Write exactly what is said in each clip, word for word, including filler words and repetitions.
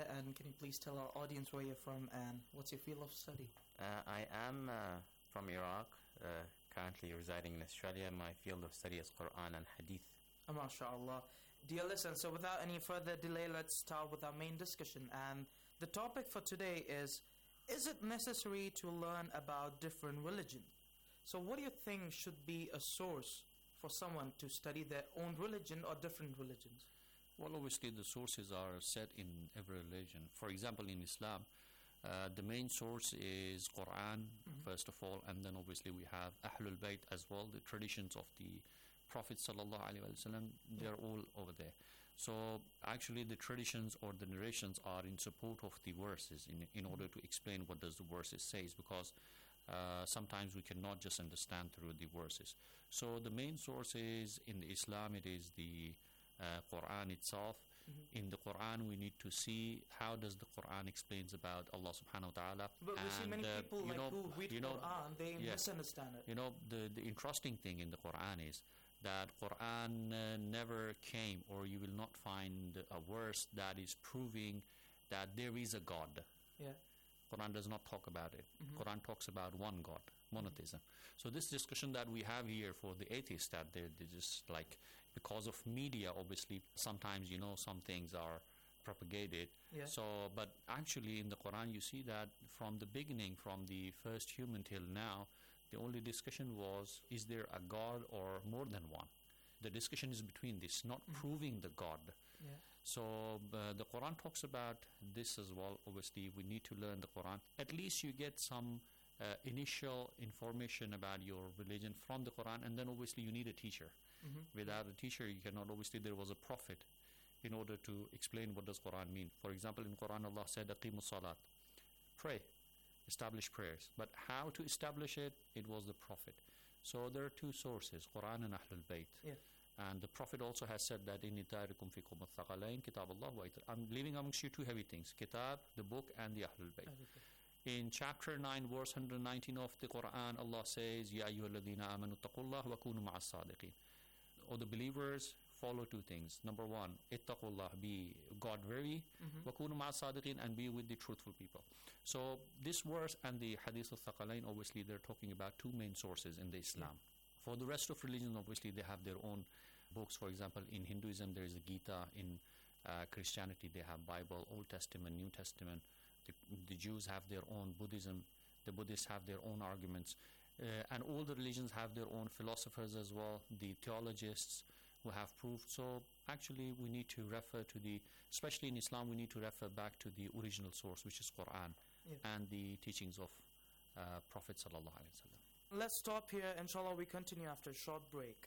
there, and can you please tell our audience where you're from and what's your field of study? Uh, I am uh, from Iraq, uh, currently residing in Australia. My field of study is Quran and Hadith. Oh, MashaAllah. Dear listeners, so without any further delay, let's start with our main discussion. And the topic for today is, is it necessary to learn about different religions? So what do you think should be a source for someone to study their own religion or different religions? Well, obviously the sources are set in every religion. For example, in Islam, uh, the main source is Quran, mm-hmm. first of all, and then obviously we have Ahlul Bayt as well, the traditions of the Prophet sallallahu alaihi wasallam. They're all over there. So actually the traditions or the narrations are in support of the verses in, in order to explain what does the verses says, because uh, sometimes we cannot just understand through the verses. So the main source is in the Islam, it is the Uh, Quran itself. Mm-hmm. In the Quran, we need to see how does the Quran explains about Allah subhanahu wa ta'ala. But we see many uh, people like know, who read you know, Quran, they yeah, misunderstand it. You know, the, the interesting thing in the Quran is that Quran uh, never came, or you will not find a verse that is proving that there is a God. Yeah. Quran does not talk about it. Mm-hmm. Quran talks about one God, monotheism. Mm-hmm. So this discussion that we have here for the atheists, that they're, they're just like, because of media, obviously, sometimes, you know, some things are propagated. Yeah. So, but actually in the Quran, you see that from the beginning, from the first human till now, the only discussion was, is there a God or more than one? The discussion is between this, not mm-hmm. proving the God. Yeah. So uh, the Quran talks about this as well. Obviously, we need to learn the Quran. At least you get some uh, initial information about your religion from the Quran, and then obviously you need a teacher. Mm-hmm. Without a teacher, you cannot. Obviously, there was a prophet in order to explain what does Quran mean. For example, in Quran, Allah said, "Aqimu salat," pray, establish prayers. But how to establish it? It was the prophet. So there are two sources, Quran and Ahlul Bayt. Yeah. And the Prophet also has said that inni tarikum fikum al-thaqalain kitab Allah wa itar. I'm leaving amongst you two heavy things, kitab, the book, and the Ahlul Bayt. In chapter nine, verse one hundred nineteen of the Quran, Allah says, Ya ayyuhalladhina amanu taqullah wa kunu ma'as sadiqin. Or the believers, follow two things. Number one, ittaqullah, be God-wary, wa kunu ma'as sadiqin, and be with the truthful people. So this verse and the Hadith al-Thaqalain, obviously they're talking about two main sources in the Islam. Yeah. For the rest of religion, obviously they have their own books. For example, in Hinduism there is the Gita. In uh, Christianity they have Bible, Old Testament, New Testament. The, the Jews have their own Buddhism. The Buddhists have their own arguments. Uh, and all the religions have their own philosophers as well, the theologists who have proved. So actually we need to refer to the, especially in Islam, we need to refer back to the original source, which is Quran, yeah. and the teachings of uh, Prophet sallallahu alaihi wasallam. Let's stop here. Inshallah, we continue after a short break.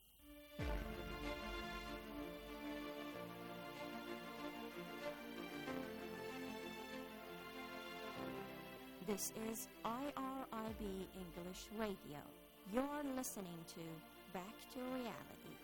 This is I R I B English Radio. You're listening to Back to Reality.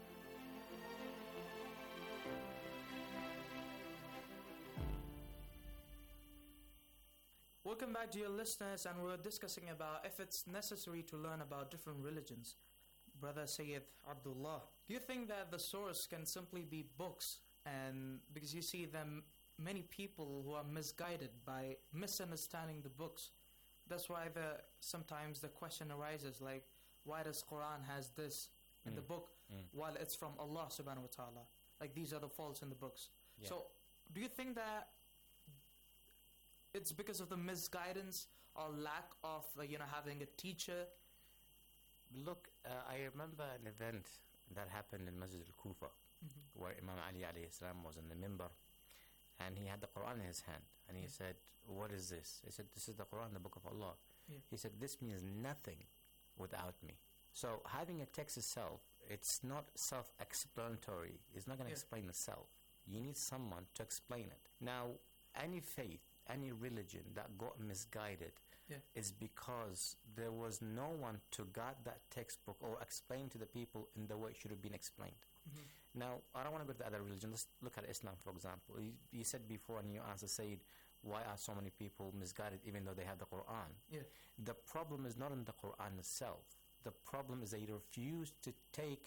Welcome back, dear listeners, and we're discussing about if it's necessary to learn about different religions. Brother Sayyid Abdullah, do you think that the source can simply be books? And because you see them, many people who are misguided by misunderstanding the books. That's why the sometimes the question arises, like, why does Quran has this in mm. the book mm. while it's from Allah subhanahu wa ta'ala? Like, these are the faults in the books. Yeah. So do you think that it's because of the misguidance or lack of, uh, you know, having a teacher? Look, uh, I remember an event that happened in Masjid al-Kufa, mm-hmm. where Imam Ali alayhi salam was in the minbar, and he had the Quran in his hand, and he yeah. said, what is this? He said, this is the Quran, the book of Allah. Yeah. He said, this means nothing without me. So having a text itself, it's not self-explanatory. It's not going to yeah. explain itself. You need someone to explain it. Now, any faith, any religion that got misguided yeah. is because there was no one to guide that textbook or explain to the people in the way it should have been explained. Mm-hmm. Now, I don't want to go to the other religion. Let's look at Islam, for example. You, you said before in your answer, Sayyid, why are so many people misguided even though they have the Quran? Yeah. The problem is not in the Quran itself. The problem is they refuse to take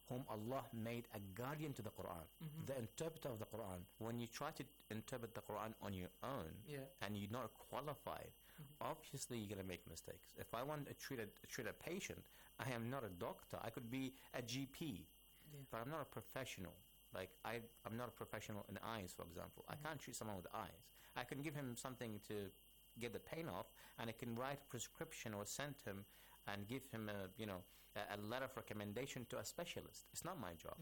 whom Allah made a guardian to the Quran, Mhm. the interpreter of the Quran. When you try to interpret the Quran on your own Yeah. and you're not qualified, Mhm. obviously you're going to make mistakes. If I want to treat a, treat a patient, I am not a doctor. I could be a G P, Yeah. but I'm not a professional. Like, I, I'm not a professional in eyes, for example. I Mhm. can't treat someone with eyes. I can give him something to get the pain off, and I can write a prescription or send him and give him a, you know, a, a letter of recommendation to a specialist. It's not my job. Yeah.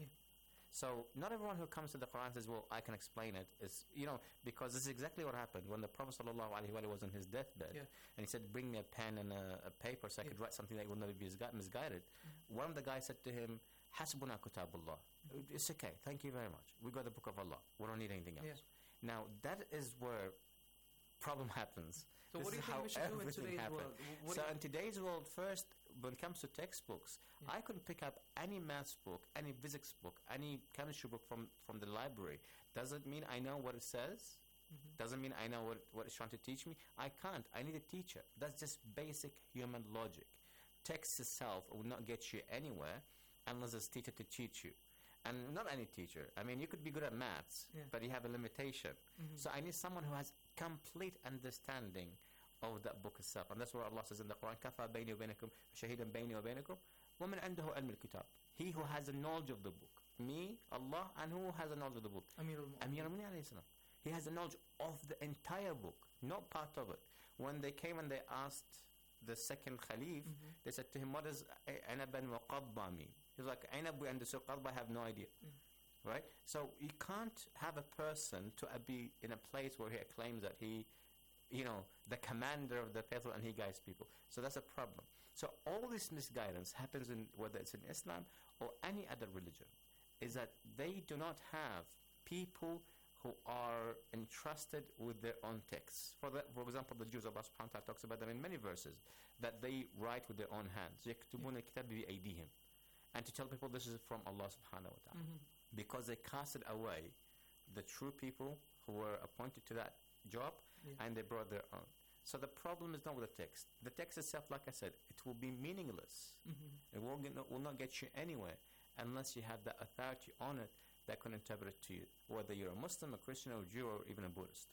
So not everyone who comes to the Quran says, well, I can explain it. Is, you know, because this is exactly what happened when the Prophet sallallahu alaihi wasallam was on his deathbed, Yeah. and he said, bring me a pen and a, a paper so I Yeah. could write something that will never be misgu- misguided. One of the guys said to him, Hasbuna Kutabullah. It's okay, thank you very much. We got the book of Allah. We don't need anything else. Yeah. Now, that is where problem happens. So This what do you is think how we should do in everything today's happened. world? W- what So do you- in today's world, first, when it comes to textbooks, Yeah. I could pick up any maths book, any physics book, any chemistry book from, from the library. Doesn't mean I know what it says. Mhm. Doesn't mean I know what, what it's trying to teach me. I can't. I need a teacher. That's just basic human logic. Text itself will not get you anywhere unless there's a teacher to teach you. And not any teacher. I mean, you could be good at maths, Yeah. but you have a limitation. Mhm. So I need someone who has complete understanding of that book itself. And that's what Allah says in the Quran, كَفَى بَيْنِي وَبَيْنَكُمْ شَهِيدًا بَيْنِي وَبَيْنَكُمْ وَمَنْ عِنْدَهُ عِلْمُ الْكِتَابِ. He who has the knowledge of the book. Me, Allah, and who has the knowledge of the book? Amir al-Mu'minin. Amir al-Mu'minin alayhi salam. He has the knowledge of the entire book, not part of it. When they came and they asked the second Khalif, Mhm. they said to him, what does anaban wa qadba mean? He was like, anab we understood, qadba I have no idea. Mm. Right? So you can't have a person to uh, be in a place where he claims that he, you know, the commander of the faithful and he guides people. So that's a problem. So all this misguidance happens in, whether it's in Islam or any other religion, is that they do not have people who are entrusted with their own texts. For the, for example, the Jews, Allah subhanahu wa ta'ala talks about them in many verses, that they write with their own hands. يَكْتُبُونَ الْكِتَابَ بِأَيْدِيهِمْ. And to tell people this is from Allah subhanahu wa ta'ala. Mhm. Because they casted away the true people who were appointed to that job, Yeah. and they brought their own. So the problem is not with the text. The text itself, like I said, it will be meaningless. Mhm. It will, get, will not get you anywhere unless you have the authority on it that can interpret it to you, whether you're a Muslim, a Christian, or a Jew, or even a Buddhist.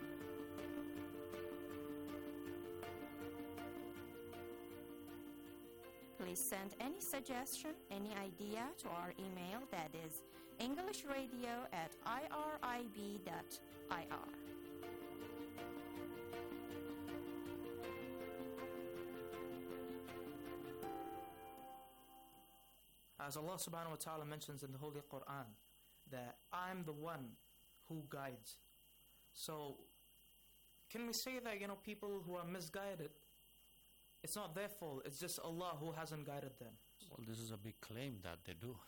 Please send any suggestion, any idea to our email, that is englishradio at irib dot I R. As Allah subhanahu wa ta'ala mentions in the Holy Quran, that I'm the one who guides. So, can we say that, you know, people who are misguided, it's not their fault, it's just Allah who hasn't guided them? Well, this is a big claim that they do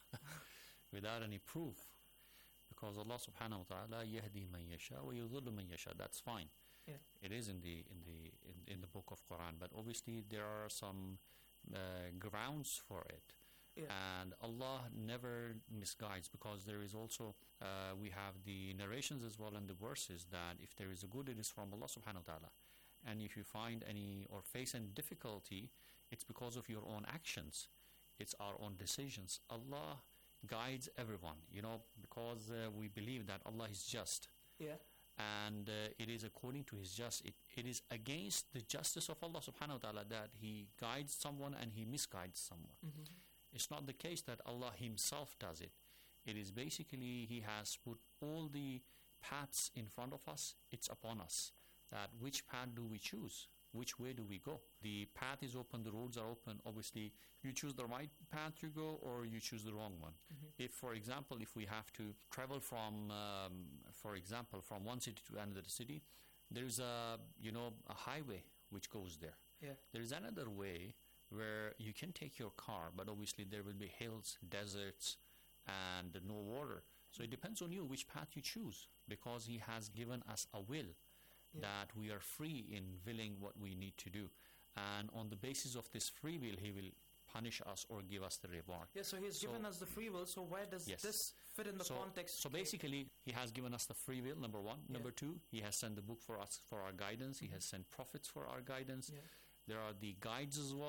without any proof. Because Allah subhanahu wa ta'ala yahdi man yasha wa yudhillu man yasha. That's fine. Yeah. It is in the in the in, in the book of Quran, but obviously there are some uh, grounds for it. Yeah. And Allah never misguides, because there is also uh, we have the narrations as well and the verses that if there is a good, it is from Allah subhanahu wa ta'ala. And if you find any or face any difficulty, it's because of your own actions. It's our own decisions. Allah guides everyone, you know, because uh, we believe that Allah is just. Yeah. And uh, it is according to His just. It, it is against the justice of Allah subhanahu wa ta'ala that He guides someone and He misguides someone. Mhm. It's not the case that Allah Himself does it. It is basically He has put all the paths in front of us. It's upon us that which path do we choose? Which way do we go? The path is open, the roads are open. Obviously, you choose the right path to go or you choose the wrong one. Mhm. If, for example, if we have to travel from, um, for example, from one city to another city, there is a, you know, a highway which goes there. Yeah. There is another way where you can take your car, but obviously there will be hills, deserts, and no water. So it depends on you which path you choose, because He has given us a will. Yeah. That we are free in willing what we need to do. And on the basis of this free will, He will punish us or give us the reward. Yeah, so He's So- given us the free will, so where does Yes. this fit in the so, context? so basically, He has given us the free will, number one. Yeah. Number two, He has sent the book for us for our guidance. He has sent prophets for our guidance. Yeah. There are the guides as well.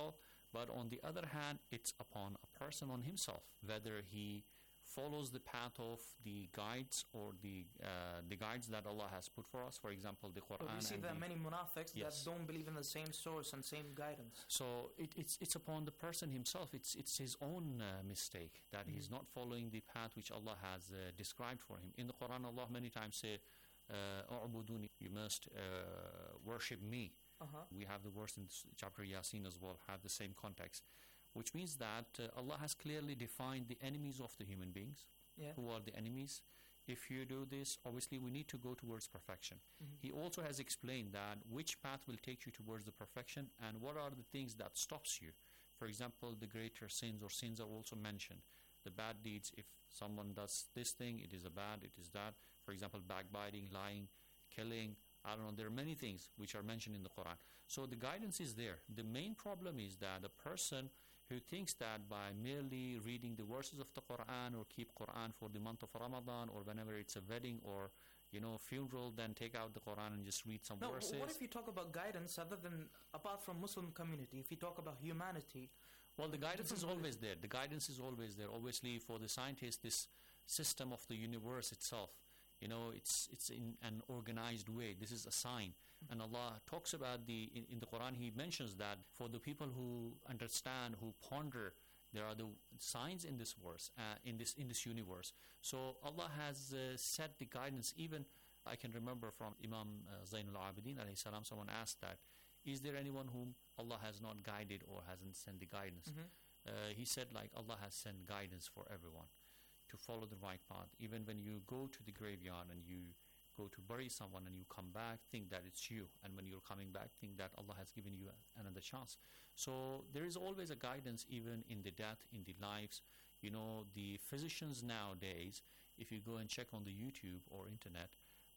But on the other hand, it's upon a person on himself, whether he follows the path of the guides or the uh, the guides that Allah has put for us. For example, the Quran. But we see and there are the, many munafiqs yes. that don't believe in the same source and same guidance. So it, it's it's upon the person himself. It's it's his own uh, mistake that mm-hmm. he's not following the path which Allah has uh, described for him. In the Quran, Allah many times say, "A'buduni," you must uh, worship me. Uh-huh. We have the verse in chapter Yasin as well, have the same context, which means that uh, Allah has clearly defined the enemies of the human beings. Yeah. Who are the enemies? If you do this, obviously we need to go towards perfection. Mm-hmm. He also has explained that which path will take you towards the perfection and what are the things that stops you. For example, the greater sins or sins are also mentioned. The bad deeds, if someone does this thing, it is a bad, it is that. For example, backbiting, lying, killing, I don't know, there are many things which are mentioned in the Quran. So the guidance is there. The main problem is that a person who thinks that by merely reading the verses of the Quran or keep Quran for the month of Ramadan or whenever it's a wedding or, you know, funeral, then take out the Quran and just read some no, verses. What if you talk about guidance other than, apart from Muslim community, if you talk about humanity? Well, the guidance is always there. The guidance is always there. Obviously, for the scientists, this system of the universe itself, you know, it's it's in an organized way. This is a sign. Mm-hmm. And Allah talks about the, in, in the Quran, He mentions that for the people who understand, who ponder, there are the signs in this verse, uh, in this in this universe. So Allah has uh, set the guidance. Even I can remember from Imam uh, Zainul Abidin alayhi salam, someone asked that, is there anyone whom Allah has not guided or hasn't sent the guidance? Mm-hmm. Uh, he said, like, Allah has sent guidance for everyone to follow the right path. Even when you go to the graveyard and you go to bury someone and you come back, think that it's you. And when you're coming back, think that Allah has given you a, another chance. So there is always a guidance even in the death, in the lives. You know, the physicians nowadays, if you go and check on the YouTube or internet,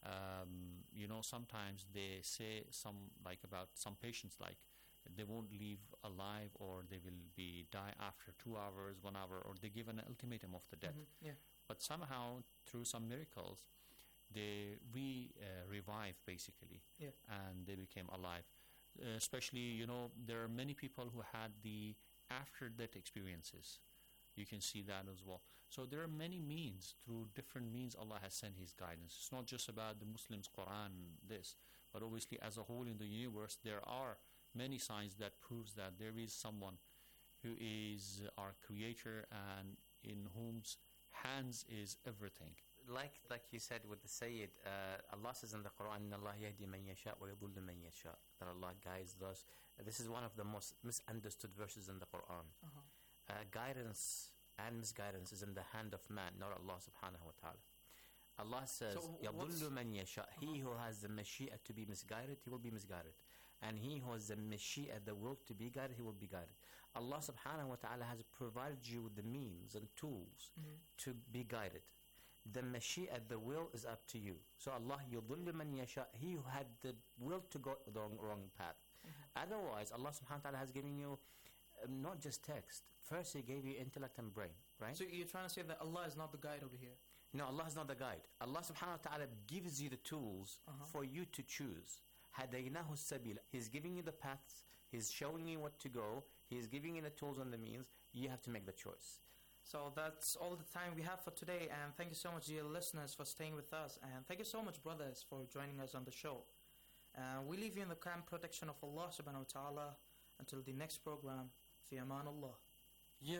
um, you know, sometimes they say some, like about some patients, like they won't leave alive or they will be die after two hours, one hour, or they give an ultimatum of the death. Mm-hmm. Yeah. But somehow, through some miracles, they re uh, revive basically, yeah. and they became alive. Uh, especially, you know, there are many people who had the after-death experiences. You can see that as well. So there are many means, through different means Allah has sent His guidance. It's not just about the Muslims, Quran, this, but obviously as a whole in the universe, there are many signs that proves that there is someone who is our creator and in whom's hands is everything. Like like you said with the Sayyid, uh, Allah says in the Quran, إِنَّ اللَّهَ يَهْدِي مَنْ يَشَاءُ وَيَضُلُّ مَنْ يَشَاءُ, that Allah guides those. Uh, this is one of the most misunderstood verses in the Quran. Uh-huh. Uh, guidance and misguidance is in the hand of man, not Allah subhanahu wa ta'ala. Allah says, يَضُلُّ مَنْ يَشَاءُ. He who has the mashi'ah to be misguided, he will be misguided. And he who has the mashi'ah, the will to be guided, he will be guided. Allah subhanahu wa ta'ala has provided you with the means and tools mm-hmm. to be guided. The mashi'ah, the will, is up to you. So Allah, يُضُلُّ مَنْ يَشَاءُ, he who had the will to go the wrong, wrong path. Mm-hmm. Otherwise, Allah subhanahu wa ta'ala has given you um, not just text. First, He gave you intellect and brain, right? So you're trying to say that Allah is not the guide over here? No, Allah is not the guide. Allah subhanahu wa ta'ala gives you the tools uh-huh. for you to choose. هَدَيْنَاهُ السَّبِيلَ. He's giving you the paths. He's showing you what to go. He's giving you the tools and the means. You have to make the choice. So that's all the time we have for today, and thank you so much, dear listeners, for staying with us, and thank you so much, brothers, for joining us on the show. Uh, we leave you in the calm protection of Allah subhanahu wa ta'ala until the next program. Fi aman Allah. Ya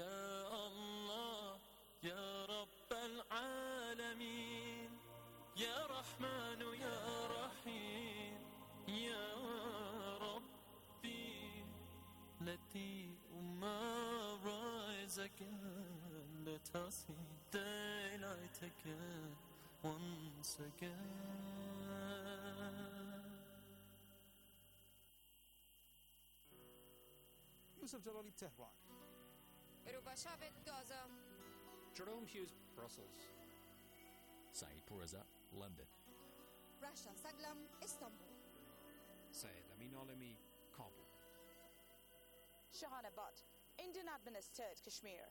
Allah, Ya Rabb al-Alameen, Ya Rahman, Ya Rahim, Ya Rabbi, Lati Umma Rizaka. Let us see daylight again, once again. Yusuf Jalali, Tehran. Rubashavet, Gaza. Jerome Hughes, Brussels. Saeed Pourreza, London. Rasha Saglam, Istanbul. Syed Amin Alami, Kabul. Shahana Butt, Indian administered Kashmir.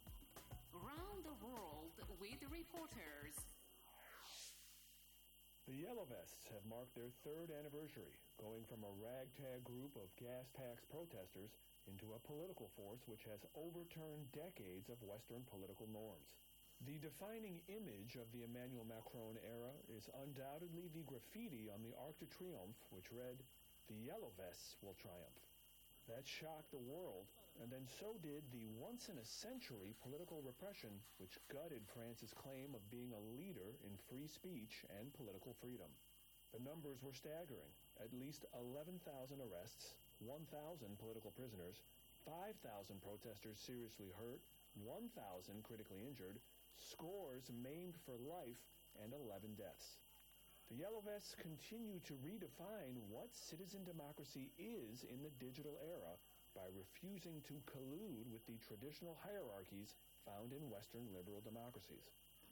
Around the world with reporters. The Yellow Vests have marked their third anniversary, going from a ragtag group of gas tax protesters into a political force which has overturned decades of Western political norms. The defining image of the Emmanuel Macron era is undoubtedly the graffiti on the Arc de Triomphe, which read, "The Yellow Vests will triumph." That shocked the world, and then so did the once-in-a-century political repression which gutted France's claim of being a leader in free speech and political freedom. The numbers were staggering. At least eleven thousand arrests, one thousand political prisoners, five thousand protesters seriously hurt, one thousand critically injured, scores maimed for life, and eleven deaths. The Yellow Vests continue to redefine what citizen democracy is in the digital era by refusing to collude with the traditional hierarchies found in Western liberal democracies.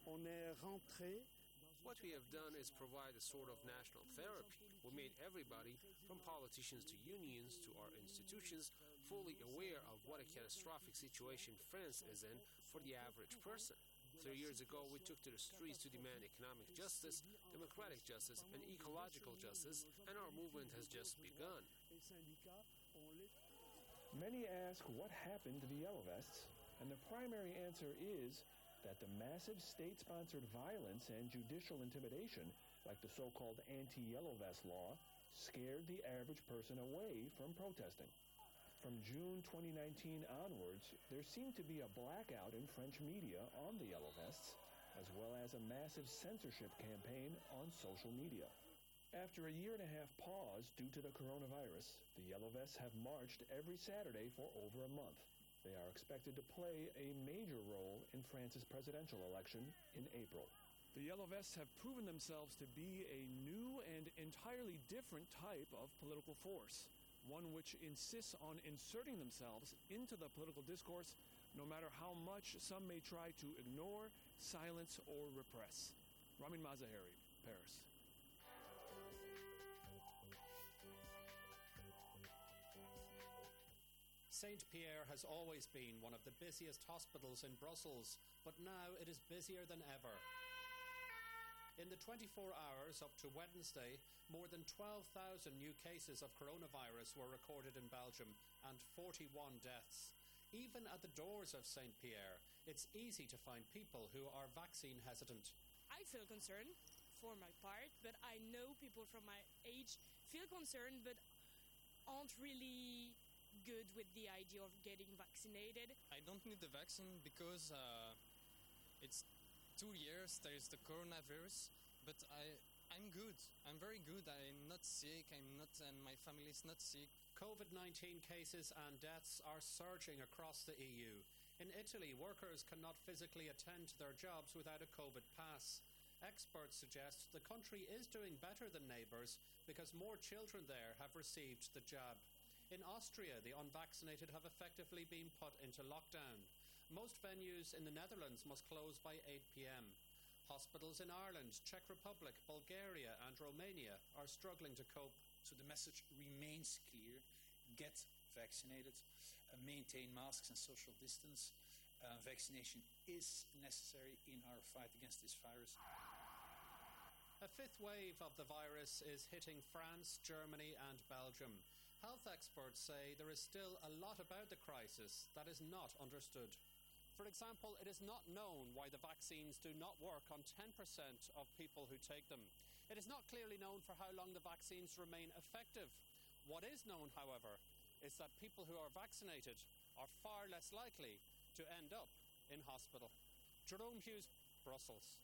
What we have done is provide a sort of national therapy. We made everybody, from politicians to unions to our institutions, fully aware of what a catastrophic situation France is in for the average person. Three years ago, we took to the streets to demand economic justice, democratic justice, and ecological justice, and our movement has just begun. Many ask what happened to the Yellow Vests, and the primary answer is that the massive state-sponsored violence and judicial intimidation, like the so-called anti-Yellow Vest law, scared the average person away from protesting. From June twenty nineteen onwards, there seemed to be a blackout in French media on the Yellow Vests, as well as a massive censorship campaign on social media. After a year and a half pause due to the coronavirus, the Yellow Vests have marched every Saturday for over a month. They are expected to play a major role in France's presidential election in April. The Yellow Vests have proven themselves to be a new and entirely different type of political force, one which insists on inserting themselves into the political discourse no matter how much some may try to ignore, silence, or repress. Ramin Mazaheri, Paris. Saint-Pierre has always been one of the busiest hospitals in Brussels, but now it is busier than ever. In the twenty-four hours up to Wednesday, more than twelve thousand new cases of coronavirus were recorded in Belgium and forty-one deaths. Even at the doors of Saint-Pierre, it's easy to find people who are vaccine hesitant. I feel concerned for my part, but I know people from my age feel concerned but aren't really good with the idea of getting vaccinated. I don't need the vaccine because uh, it's two years, there is the coronavirus, but I, I'm good. I'm very good. I'm not sick. I'm not, and my family is not sick. COVID nineteen cases and deaths are surging across the E U. In Italy, workers cannot physically attend to their jobs without a COVID pass. Experts suggest the country is doing better than neighbours because more children there have received the jab. In Austria, the unvaccinated have effectively been put into lockdown. Most venues in the Netherlands must close by eight p.m. Hospitals in Ireland, Czech Republic, Bulgaria and Romania are struggling to cope. So the message remains clear. Get vaccinated, uh, maintain masks and social distance. Uh, vaccination is necessary in our fight against this virus. A fifth wave of the virus is hitting France, Germany and Belgium. Health experts say there is still a lot about the crisis that is not understood. For example, it is not known why the vaccines do not work on ten percent of people who take them. It is not clearly known for how long the vaccines remain effective. What is known, however, is that people who are vaccinated are far less likely to end up in hospital. Jerome Hughes, Brussels.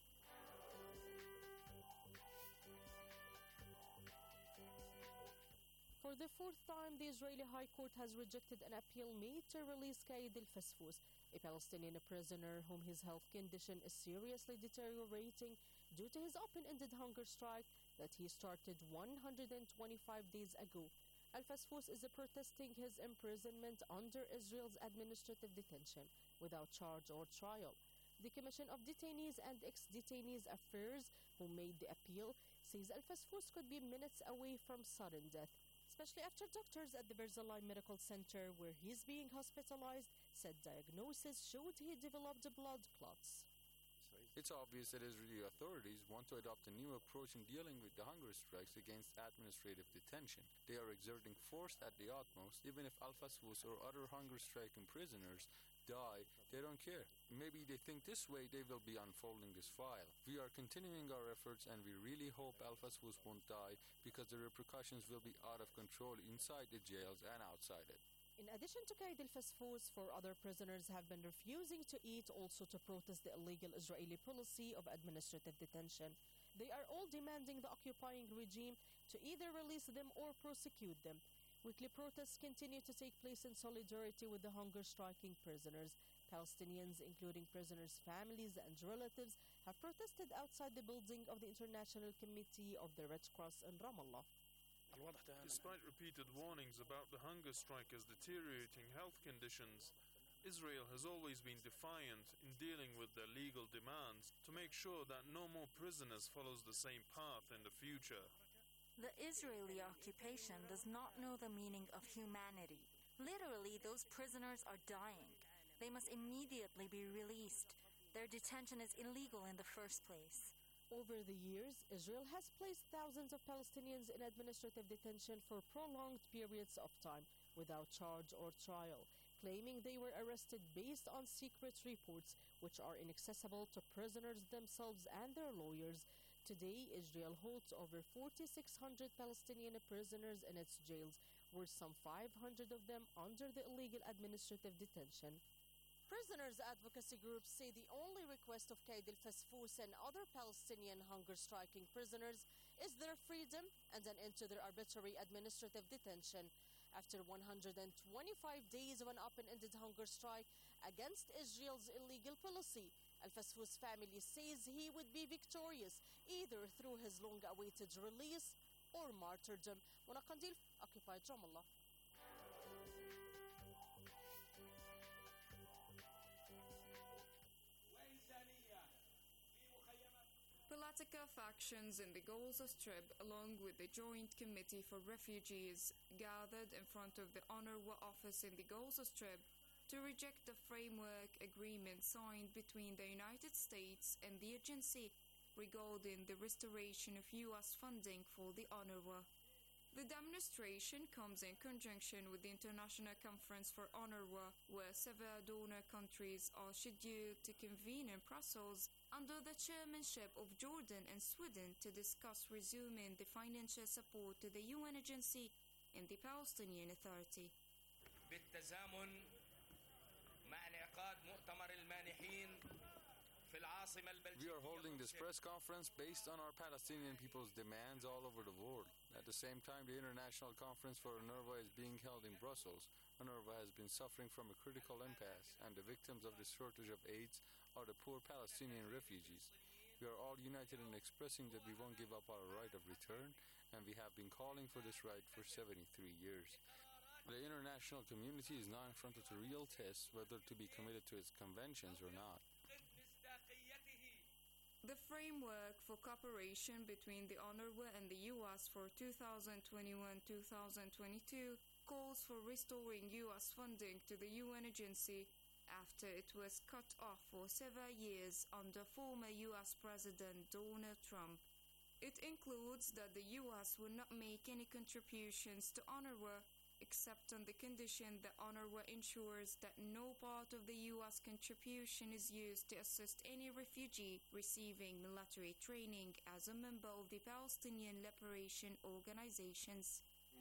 For the fourth time, the Israeli High Court has rejected an appeal made to release Qaid al-Fasfous, a Palestinian prisoner whom his health condition is seriously deteriorating due to his open-ended hunger strike that he started one hundred twenty-five days ago. Al-Fasfous is protesting his imprisonment under Israel's administrative detention without charge or trial. The Commission of Detainees and Ex-Detainees Affairs, who made the appeal, says Al-Fasfous could be minutes away from sudden death, especially after doctors at the Barzilai Medical Center, where he's being hospitalized, said diagnosis showed he developed blood clots. It's obvious that Israeli authorities want to adopt a new approach in dealing with the hunger strikes against administrative detention. They are exerting force at the utmost. Even if Al-Fasfus or other hunger striking prisoners die, they don't care. Maybe they think this way they will be unfolding this file. We are continuing our efforts, and we really hope Al-Fasfus won't die, because the repercussions will be out of control inside the jails and outside it. In addition to Qaid al-Fasfus, four other prisoners have been refusing to eat, also to protest the illegal Israeli policy of administrative detention. They are all demanding the occupying regime to either release them or prosecute them. Weekly protests continue to take place in solidarity with the hunger-striking prisoners. Palestinians, including prisoners' families and relatives, have protested outside the building of the International Committee of the Red Cross in Ramallah. Despite repeated warnings about the hunger strikers' deteriorating health conditions, Israel has always been defiant in dealing with their legal demands to make sure that no more prisoners follows the same path in the future. The Israeli occupation does not know the meaning of humanity. Literally, those prisoners are dying. They must immediately be released. Their detention is illegal in the first place. Over the years, Israel has placed thousands of Palestinians in administrative detention for prolonged periods of time without charge or trial, claiming they were arrested based on secret reports which are inaccessible to prisoners themselves and their lawyers. Today, Israel holds over four thousand six hundred Palestinian prisoners in its jails, with some five hundred of them under the illegal administrative detention. Prisoners' advocacy groups say the only request of Qaid al-Fasfus and other Palestinian hunger-striking prisoners is their freedom and an end to their arbitrary administrative detention. After one hundred twenty-five days of an open-ended hunger strike against Israel's illegal policy, Al-Fasfus family says he would be victorious either through his long-awaited release or martyrdom. Mona Qandil, occupied Ramallah. Politica factions in the Gaza Strip, along with the Joint Committee for Refugees, gathered in front of the UNRWA office in the Gaza Strip to reject the framework agreement signed between the United States and the agency regarding the restoration of U S funding for the UNRWA. The demonstration comes in conjunction with the International Conference for UNRWA, where several donor countries are scheduled to convene in Brussels under the chairmanship of Jordan and Sweden to discuss resuming the financial support to the U N agency and the Palestinian Authority. بالتزامن مع انعقاد مؤتمر المانحين في العاصمة البلجيكية. We are holding this press conference based on our Palestinian people's demands all over the world. At the same time, the International Conference for UNRWA is being held in Brussels. UNRWA has been suffering from a critical impasse, and the victims of this shortage of aids are the poor Palestinian refugees. We are all united in expressing that we won't give up our right of return, and we have been calling for this right for seventy-three years. The international community is now in front of the real test whether to be committed to its conventions or not. The framework for cooperation between the UNRWA and the U S for two thousand twenty-one to two thousand twenty-two calls for restoring U S funding to the U N agency after it was cut off for several years under former U S President Donald Trump. It includes that the U S will not make any contributions to UNRWA except on the condition that UNRWA ensures that no part of the U S contribution is used to assist any refugee receiving military training as a member of the Palestinian Liberation Organizations.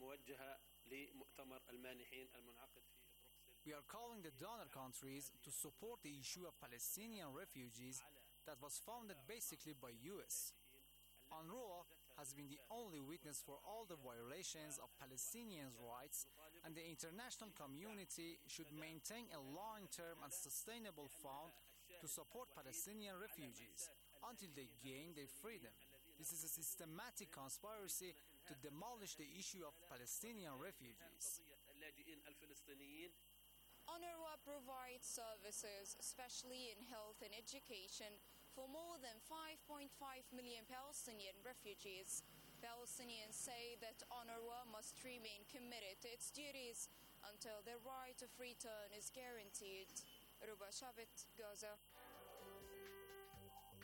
We are calling the donor countries to support the issue of Palestinian refugees that was founded basically by U S. UNRWA has been the only witness for all the violations of Palestinians' rights, and the international community should maintain a long-term and sustainable fund to support Palestinian refugees until they gain their freedom. This is a systematic conspiracy to demolish the issue of Palestinian refugees. UNRWA provides services, especially in health and education, for more than five point five million Palestinian refugees. Palestinians say that UNRWA must remain committed to its duties until their right of return is guaranteed. Ruba Shabit, Gaza.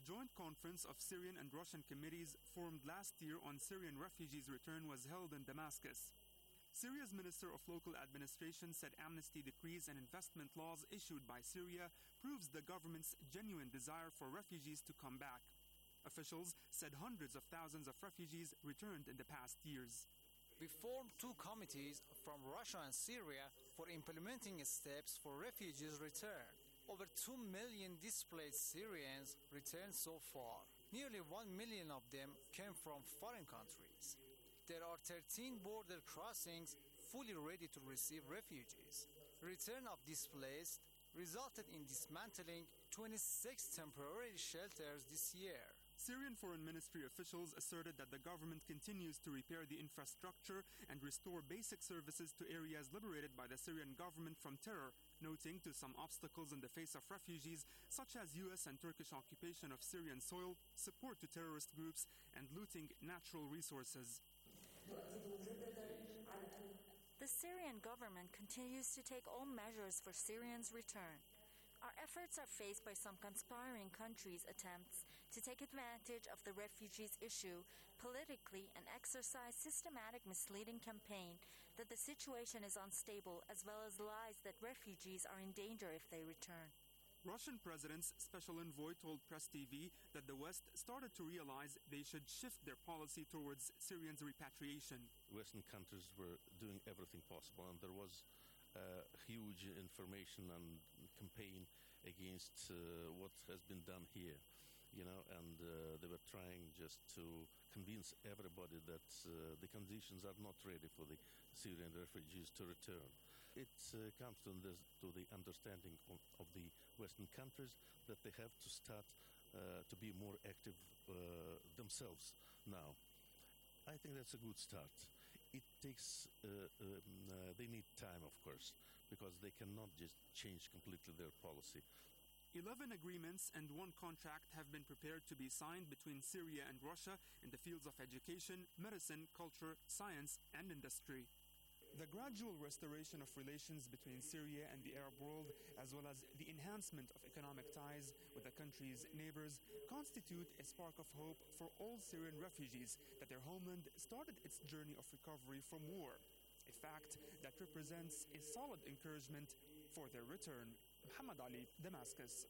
joint conference of Syrian and Russian committees formed last year on Syrian refugees' return was held in Damascus. Syria's Minister of Local Administration said amnesty decrees and investment laws issued by Syria proves the government's genuine desire for refugees to come back. Officials said hundreds of thousands of refugees returned in the past years. We formed two committees from Russia and Syria for implementing steps for refugees' return. Over two million displaced Syrians returned so far. Nearly one million of them came from foreign countries. There are thirteen border crossings fully ready to receive refugees. Return of displaced resulted in dismantling twenty-six temporary shelters this year. Syrian Foreign Ministry officials asserted that the government continues to repair the infrastructure and restore basic services to areas liberated by the Syrian government from terror, noting to some obstacles in the face of refugees, such as U S and Turkish occupation of Syrian soil, support to terrorist groups, and looting natural resources. The Syrian government continues to take all measures for Syrians' return. Our efforts are faced by some conspiring countries' attempts to take advantage of the refugees issue politically and exercise systematic misleading campaign that the situation is unstable, as well as lies that refugees are in danger if they return. Russian President's special envoy told Press T V that the West started to realize they should shift their policy towards Syrians' repatriation. Western countries were doing everything possible, and there was a huge information and campaign against uh, what has been done here, you know, and uh, they were trying just to convince everybody that uh, the conditions are not ready for the Syrian refugees to return. It uh, comes to, this, to the understanding of, of the Western countries that they have to start uh, to be more active uh, themselves now. I think that's a good start. It takes, uh, um, uh, they need time, of course, because they cannot just change completely their policy. Eleven agreements and one contract have been prepared to be signed between Syria and Russia in the fields of education, medicine, culture, science, and industry. The gradual restoration of relations between Syria and the Arab world, as well as the enhancement of economic ties with the country's neighbors, constitute a spark of hope for all Syrian refugees that their homeland started its journey of recovery from war, a fact that represents a solid encouragement for their return. Muhammad Ali, Damascus.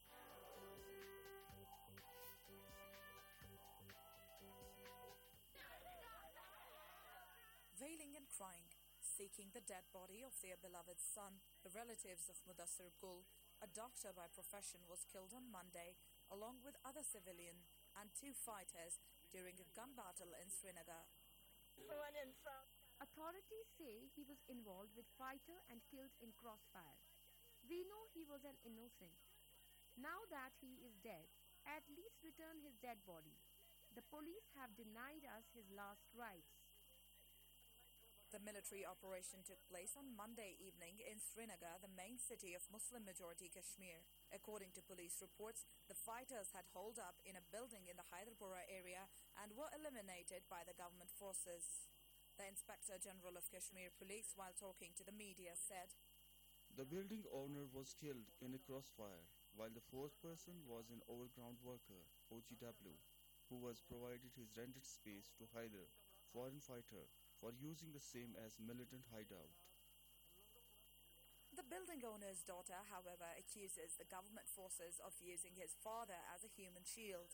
Wailing and crying, seeking the dead body of their beloved son, the relatives of Mudassir Gul, a doctor by profession, was killed on Monday, along with other civilians and two fighters during a gun battle in Srinagar. Authorities say he was involved with fighter and killed in crossfire. We know he was an innocent. Now that he is dead, at least return his dead body. The police have denied us his last rites. The military operation took place on Monday evening in Srinagar, the main city of Muslim-majority Kashmir. According to police reports, the fighters had holed up in a building in the Hyderpura area and were eliminated by the government forces. The Inspector General of Kashmir Police, while talking to the media, said, "The building owner was killed in a crossfire, while the fourth person was an overground worker, O G W, who was provided his rented space to Haider, foreign fighter, for using the same as militant hideout." The building owner's daughter, however, accuses the government forces of using his father as a human shield.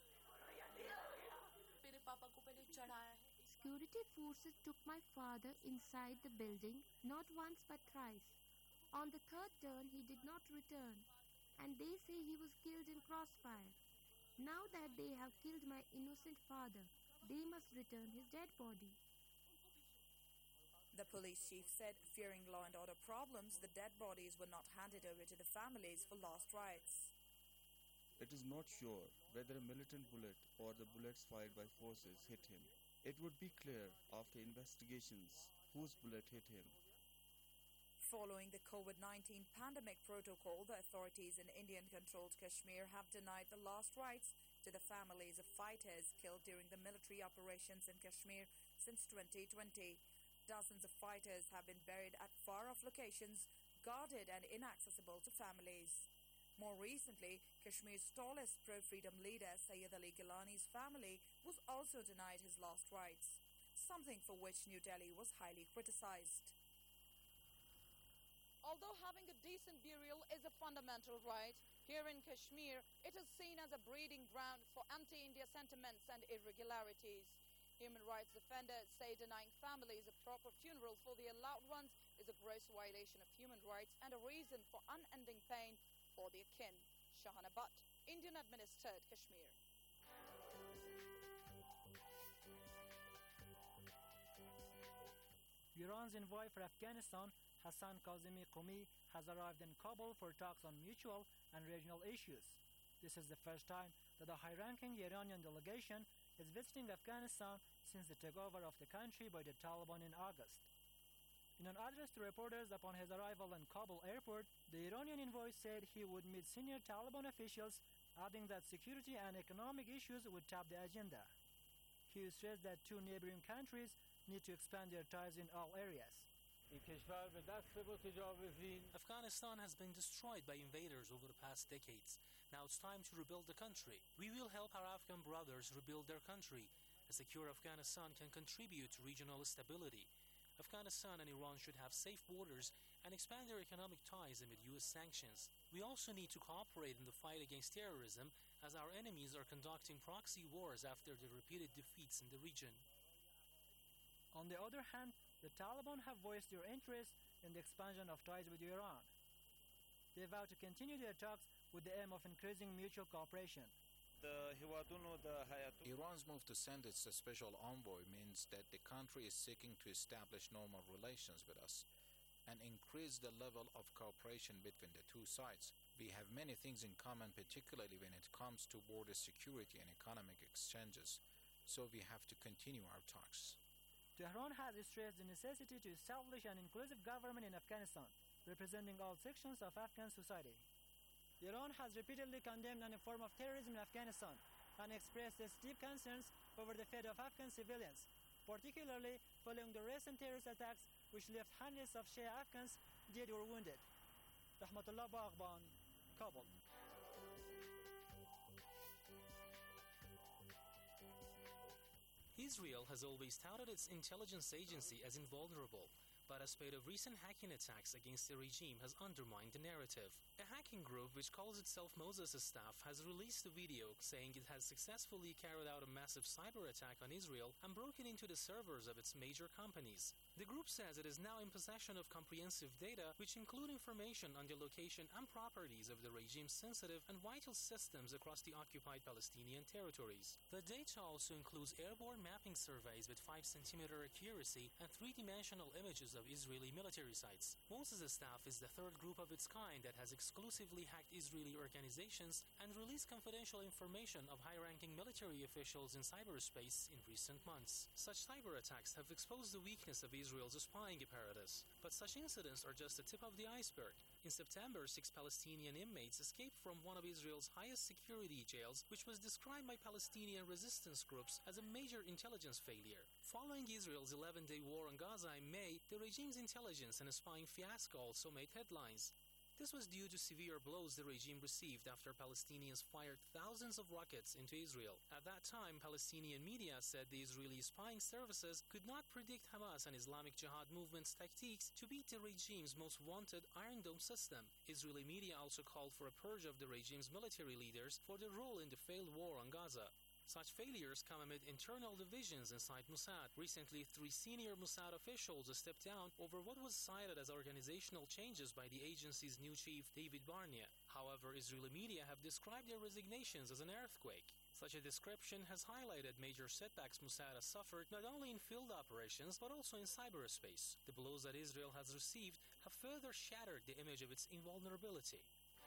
Security forces took my father inside the building, not once but thrice. On the third turn, he did not return, and they say he was killed in crossfire. Now that they have killed my innocent father, they must return his dead body. The police chief said, fearing law and order problems, the dead bodies were not handed over to the families for last rites. It is not sure whether a militant bullet or the bullets fired by forces hit him. It would be clear after investigations whose bullet hit him. Following the COVID nineteen pandemic protocol, the authorities in Indian-controlled Kashmir have denied the last rites to the families of fighters killed during the military operations in Kashmir since twenty twenty. Dozens of fighters have been buried at far-off locations, guarded and inaccessible to families. More recently, Kashmir's tallest pro-freedom leader, Sayyid Ali Gilani's family, was also denied his last rites, something for which New Delhi was highly criticized. Although having a decent burial is a fundamental right, here in Kashmir, it is seen as a breeding ground for anti-India sentiments and irregularities. Human rights defenders say denying families a proper funeral for their loved ones is a gross violation of human rights and a reason for unending pain for their kin. Shahana Butt, Indian-administered Kashmir. Iran's envoy for Afghanistan, Hassan Kazemi Qumi, has arrived in Kabul for talks on mutual and regional issues. This is the first time that a high-ranking Iranian delegation is visiting Afghanistan since the takeover of the country by the Taliban in August. In an address to reporters upon his arrival in Kabul airport, the Iranian envoy said he would meet senior Taliban officials, adding that security and economic issues would top the agenda. He stressed that two neighboring countries need to expand their ties in all areas. Afghanistan has been destroyed by invaders over the past decades. Now it's time to rebuild the country. We will help our Afghan brothers rebuild their country. A secure Afghanistan can contribute to regional stability. Afghanistan and Iran should have safe borders and expand their economic ties amid U S sanctions. We also need to cooperate in the fight against terrorism, as our enemies are conducting proxy wars after the repeated defeats in the region. On the other hand, the Taliban have voiced their interest in the expansion of ties with Iran. They vow to continue their talks with the aim of increasing mutual cooperation. Iran's move to send its special envoy means that the country is seeking to establish normal relations with us and increase the level of cooperation between the two sides. We have many things in common, particularly when it comes to border security and economic exchanges, so we have to continue our talks. Tehran has stressed the necessity to establish an inclusive government in Afghanistan, representing all sections of Afghan society. Iran has repeatedly condemned any form of terrorism in Afghanistan and expressed its deep concerns over the fate of Afghan civilians, particularly following the recent terrorist attacks which left hundreds of Shia Afghans dead or wounded. Rahmatullah Baghban, Kabul. Israel has always touted its intelligence agency as invulnerable, but a spate of recent hacking attacks against the regime has undermined the narrative. A hacking group which calls itself Moses Staff has released a video saying it has successfully carried out a massive cyber attack on Israel and broken into the servers of its major companies. The group says it is now in possession of comprehensive data which include information on the location and properties of the regime's sensitive and vital systems across the occupied Palestinian territories. The data also includes airborne mapping surveys with five centimeter accuracy and three-dimensional images of Israeli military sites. Moses Staff is the third group of its kind that has exclusively hacked Israeli organizations and released confidential information of high-ranking military officials in cyberspace in recent months. Such cyber attacks have exposed the weakness of Israel's spying apparatus, but such incidents are just the tip of the iceberg. In September, six Palestinian inmates escaped from one of Israel's highest security jails, which was described by Palestinian resistance groups as a major intelligence failure. Following Israel's eleven-day war on Gaza in May, the regime's intelligence and spying fiasco also made headlines. This was due to severe blows the regime received after Palestinians fired thousands of rockets into Israel. At that time, Palestinian media said the Israeli spying services could not predict Hamas and Islamic Jihad movement's tactics to beat the regime's most wanted Iron Dome system. Israeli media also called for a purge of the regime's military leaders for their role in the failed war on Gaza. Such failures come amid internal divisions inside Mossad. Recently, three senior Mossad officials stepped down over what was cited as organizational changes by the agency's new chief, David Barnea. However, Israeli media have described their resignations as an earthquake. Such a description has highlighted major setbacks Mossad has suffered not only in field operations but also in cyberspace. The blows that Israel has received have further shattered the image of its invulnerability.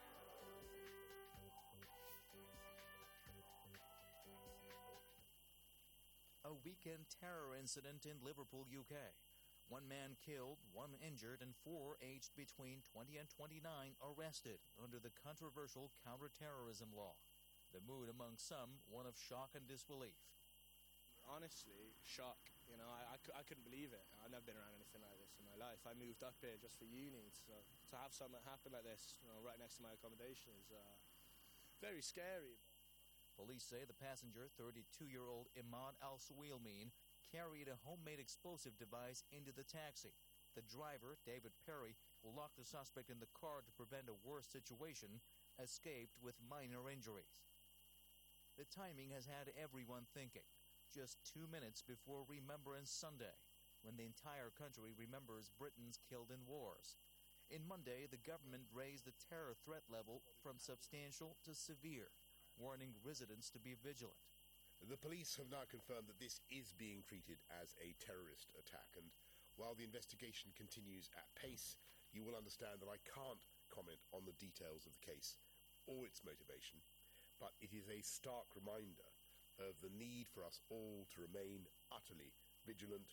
A weekend terror incident in Liverpool, U K. One man killed, one injured, and four aged between twenty and twenty-nine arrested under the controversial counter-terrorism law. The mood among some, one of shock and disbelief. Honestly, shock You know, I, I, cou- I couldn't believe it. I've never been around anything like this in my life. I moved up here just for uni, so to have something happen like this, you know, right next to my accommodation is uh, very scary. Police say the passenger, thirty-two-year-old Imad Al-Suwailmin, carried a homemade explosive device into the taxi. The driver, David Perry, who locked the suspect in the car to prevent a worse situation, escaped with minor injuries. The timing has had everyone thinking. Just two minutes before Remembrance Sunday, when the entire country remembers Britons killed in wars. In Monday, the government raised the terror threat level from substantial to severe, warning residents to be vigilant. The police have now confirmed that this is being treated as a terrorist attack, and while the investigation continues at pace, you will understand that I can't comment on the details of the case or its motivation, but it is a stark reminder of the need for us all to remain utterly vigilant.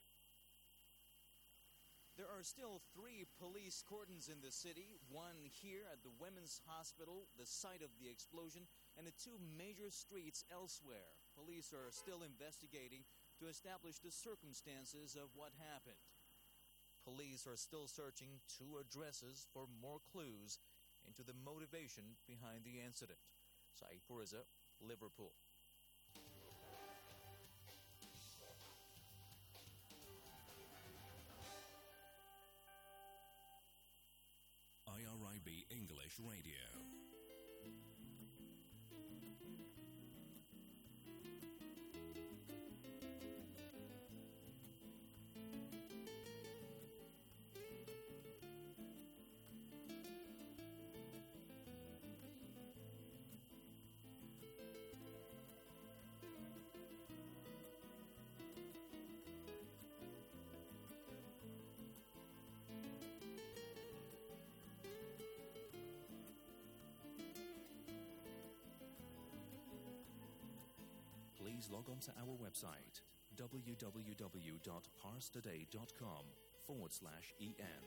There are still three police cordons in the city, one here at the Women's Hospital, the site of the explosion, and at two major streets elsewhere. Police are still investigating to establish the circumstances of what happened. Police are still searching two addresses for more clues into the motivation behind the incident. Saeed Fariza, Liverpool. I R I B English Radio. Please log on to our website, www.parstoday.com forward slash en.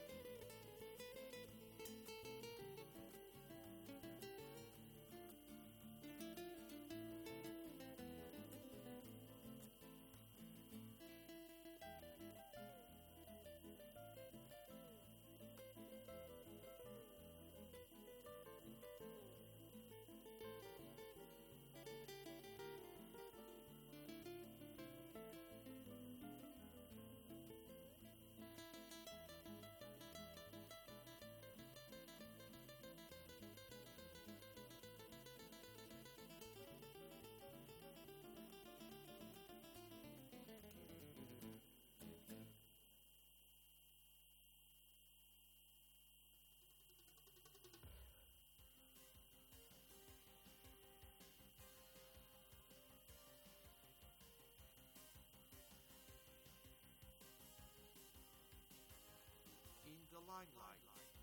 In the limelight.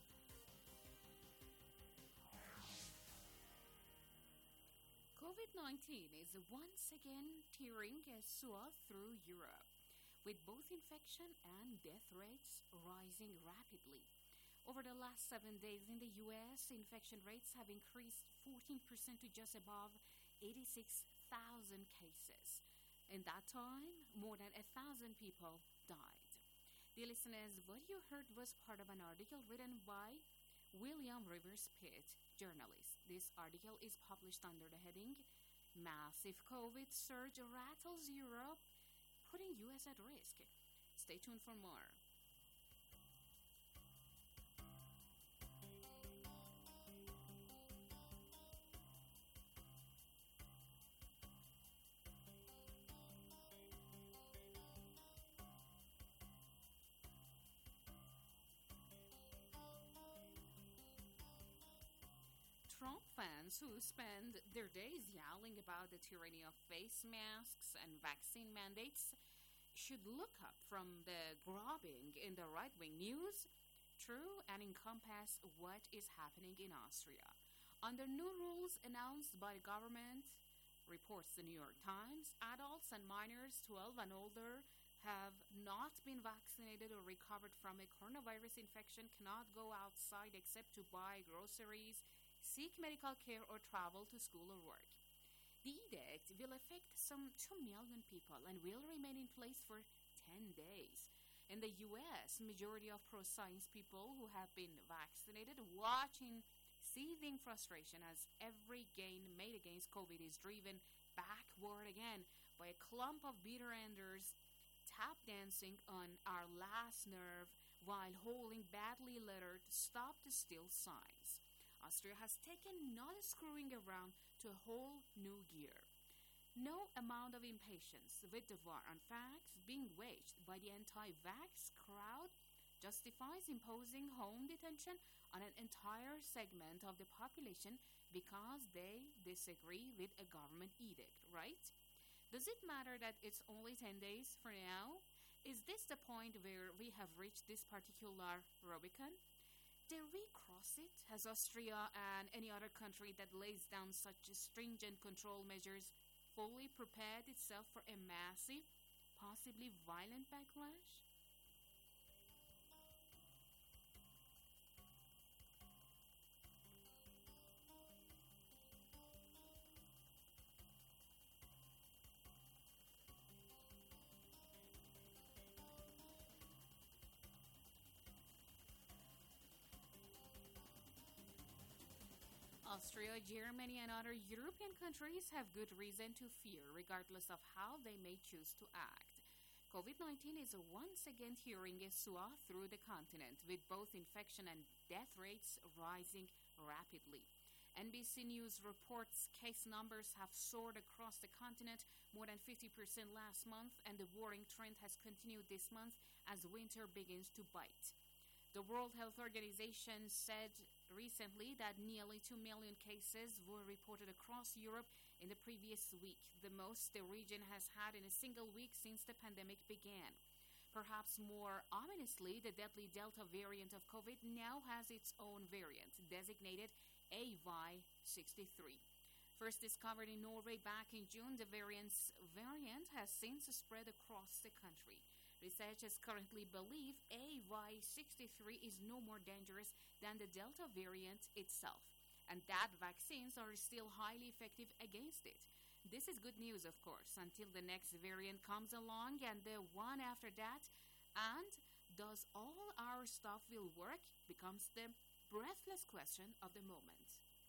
COVID nineteen is once again tearing a swath through Europe, with both infection and death rates rising rapidly. Over the last seven days in the U S, infection rates have increased fourteen percent to just above eighty-six thousand cases. In that time, more than one thousand people died. Dear listeners, what you heard was part of an article written by William Rivers Pitt, journalist. This article is published under the heading, Massive COVID Surge Rattles Europe, Putting U S at Risk. Stay tuned for more. Trump fans who spend their days yelling about the tyranny of face masks and vaccine mandates should look up from the grabbing in the right-wing news, true, and encompass what is happening in Austria. Under new rules announced by the government, reports the New York Times, adults and minors twelve and older have not been vaccinated or recovered from a coronavirus infection cannot go outside except to buy groceries, seek medical care, or travel to school or work. The edict will affect some two million people and will remain in place for ten days. In the U S, majority of pro-science people who have been vaccinated watching seething frustration as every gain made against COVID is driven backward again by a clump of bitter-enders tap dancing on our last nerve while holding badly lettered stop the steal signs. Austria has taken not a screwing around to a whole new gear. No amount of impatience with the war on facts being waged by the anti-vax crowd justifies imposing home detention on an entire segment of the population because they disagree with a government edict, right? Does it matter that it's only ten days for now? Is this the point where we have reached this particular Rubicon? Dare we cross it? Has Austria and any other country that lays down such stringent control measures fully prepared itself for a massive, possibly violent backlash? Austria, Germany, and other European countries have good reason to fear, regardless of how they may choose to act. COVID nineteen is once again tearing a swath through the continent, with both infection and death rates rising rapidly. N B C News reports case numbers have soared across the continent more than fifty percent last month, and the worrying trend has continued this month as winter begins to bite. The World Health Organization said recently that nearly two million cases were reported across Europe in the previous week, the most the region has had in a single week since the pandemic began. Perhaps more ominously, the deadly Delta variant of COVID now has its own variant, designated A Y sixty-three. First discovered in Norway back in June, the variant's variant has since spread across the country. Researchers currently believe A Y sixty-three is no more dangerous than the Delta variant itself, and that vaccines are still highly effective against it. This is good news, of course, until the next variant comes along and the one after that. And does all our stuff will work becomes the breathless question of the moment.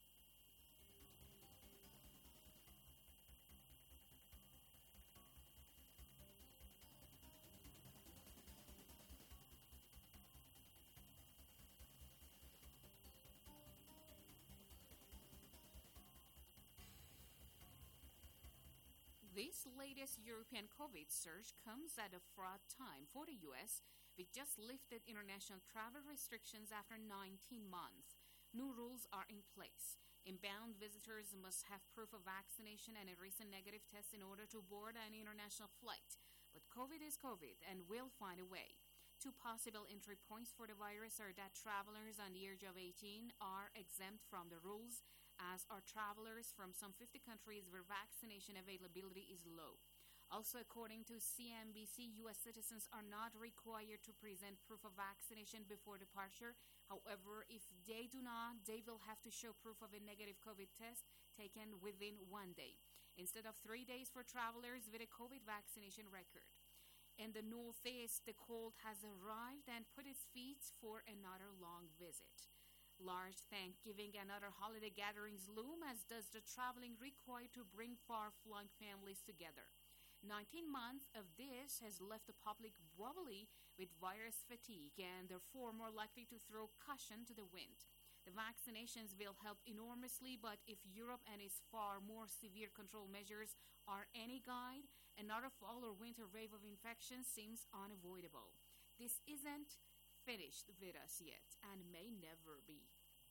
This latest European COVID surge comes at a fraught time for the U S, which just lifted international travel restrictions after nineteen months. New rules are in place. Inbound visitors must have proof of vaccination and a recent negative test in order to board an international flight. But COVID is COVID and will find a way. Two possible entry points for the virus are that travelers on the age of eighteen are exempt from the rules, as are travelers from some fifty countries where vaccination availability is low. Also, according to C N B C, U S citizens are not required to present proof of vaccination before departure. However, if they do not, they will have to show proof of a negative COVID test taken within one day, instead of three days for travelers with a COVID vaccination record. In the Northeast, the cold has arrived and put its feet for another long visit. Large Thanksgiving and other holiday gatherings loom, as does the traveling required to bring far-flung families together. nineteen months of this has left the public wobbly with virus fatigue and therefore more likely to throw caution to the wind. The vaccinations will help enormously, but if Europe and its far more severe control measures are any guide, another fall or winter wave of infection seems unavoidable. This isn't finished with us yet and may never be.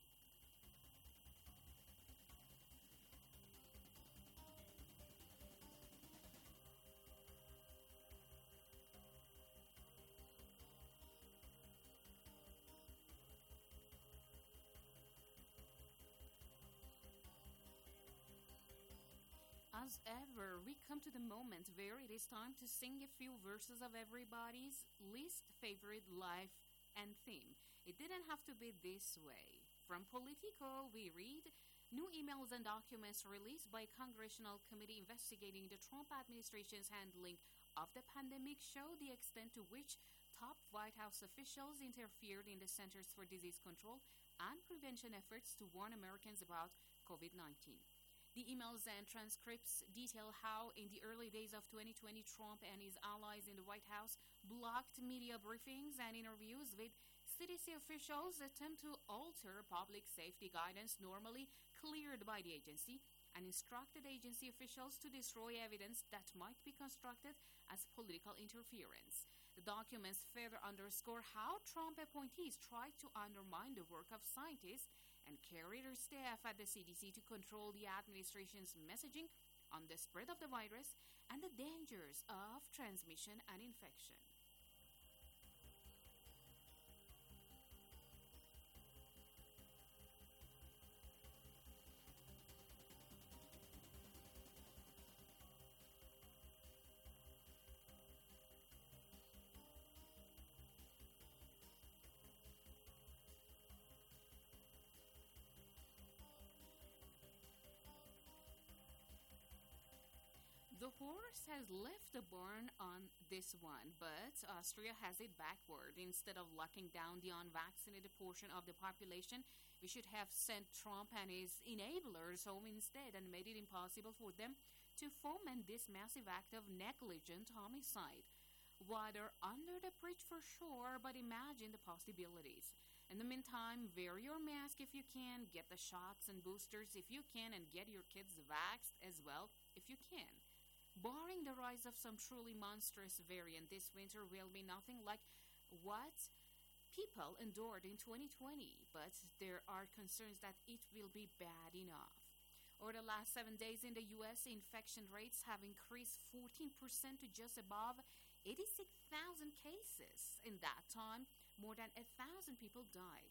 As ever, we come to the moment where it is time to sing a few verses of everybody's least favorite life anthem. It didn't have to be this way. From Politico, we read, New emails and documents released by a congressional committee investigating the Trump administration's handling of the pandemic show the extent to which top White House officials interfered in the Centers for Disease Control and Prevention efforts to warn Americans about COVID nineteen. The emails and transcripts detail how, in the early days of twenty twenty, Trump and his allies in the White House blocked media briefings and interviews with C D C officials, attempt to alter public safety guidance normally cleared by the agency, and instructed agency officials to destroy evidence that might be constructed as political interference. The documents further underscore how Trump appointees tried to undermine the work of scientists and carrier staff at the C D C to control the administration's messaging on the spread of the virus and the dangers of transmission and infection. The horse has left the barn on this one, but Austria has it backward. Instead of locking down the unvaccinated portion of the population, we should have sent Trump and his enablers home instead and made it impossible for them to foment this massive act of negligent homicide. Water under the bridge for sure, but imagine the possibilities. In the meantime, wear your mask if you can, get the shots and boosters if you can, and get your kids vaxxed as well if you can. Barring the rise of some truly monstrous variant, this winter will be nothing like what people endured in twenty twenty, but there are concerns that it will be bad enough. Over the last seven days in the U S, infection rates have increased fourteen percent to just above eighty-six thousand cases. In that time, more than one thousand people died.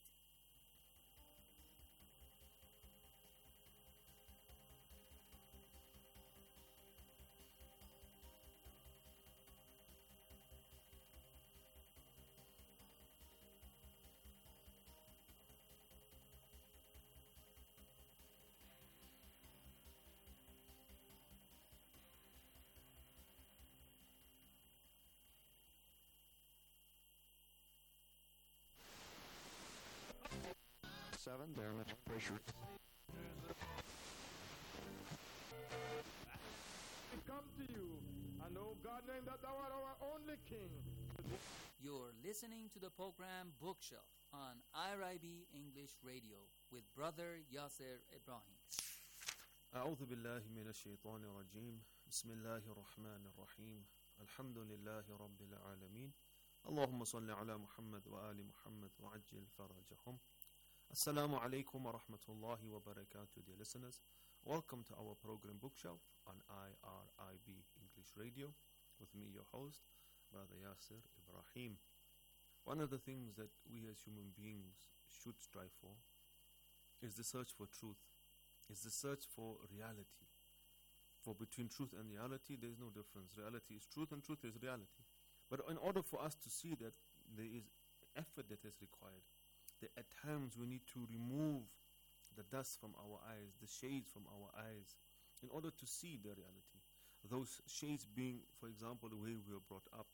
Seven, there, much pressure. We come to you, and oh God, name that thou art our only King. You're listening to the program Bookshelf on I R I B English Radio with Brother Yasser Ibrahim. أعوذ بالله من الشيطان الرجيم بسم الله الرحمن الرحيم الحمد لله رب العالمين اللهم صل على محمد وآل محمد وعجل فرجهم. Assalamu alaikum wa rahmatullahi wa barakatuh, dear listeners. Welcome to our program Bookshelf on I R I B English Radio with me, your host, Brother Yasser Ibrahim. One of the things that we as human beings should strive for is the search for truth, is the search for reality. For between truth and reality, there is no difference. Reality is truth and truth is reality. But in order for us to see that, there is effort that is required. That at times we need to remove the dust from our eyes, the shades from our eyes, in order to see the reality. Those shades being, for example, the way we were brought up.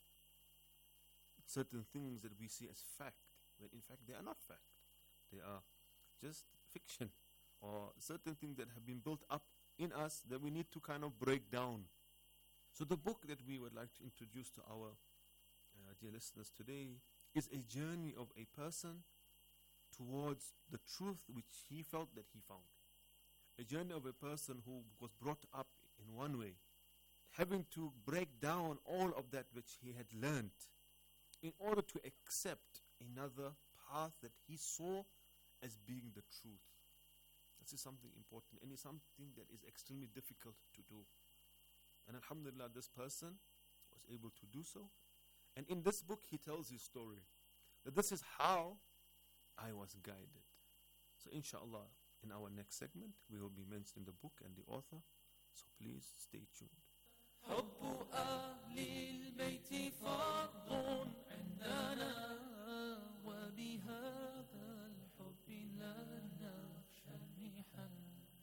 Certain things that we see as fact, when in fact they are not fact. They are just fiction, or certain things that have been built up in us that we need to kind of break down. So the book that we would like to introduce to our uh, dear listeners today is a journey of a person towards the truth which he felt that he found. A journey of a person who was brought up in one way, having to break down all of that which he had learnt in order to accept another path that he saw as being the truth. This is something important, and it's something that is extremely difficult to do. And alhamdulillah, this person was able to do so. And in this book, he tells his story. That this is how I was guided. So inshallah, in our next segment, we will be mentioning the book and the author. So please stay tuned. حب أهل البيت فرض عندنا وبهذا الحب لا نخشى المحن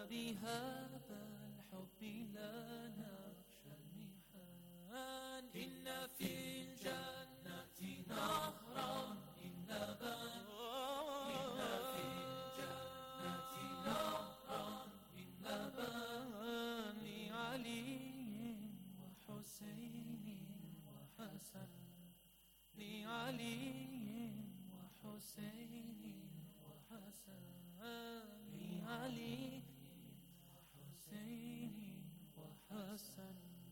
بهذا الحب لا نخشى المحال إن في الجنة نهرا إن لبن إن في الجنة نهرا إن لبن لعلي وحسين وحسن لعلي وحسين وحسن لعلي وحسين وحسن.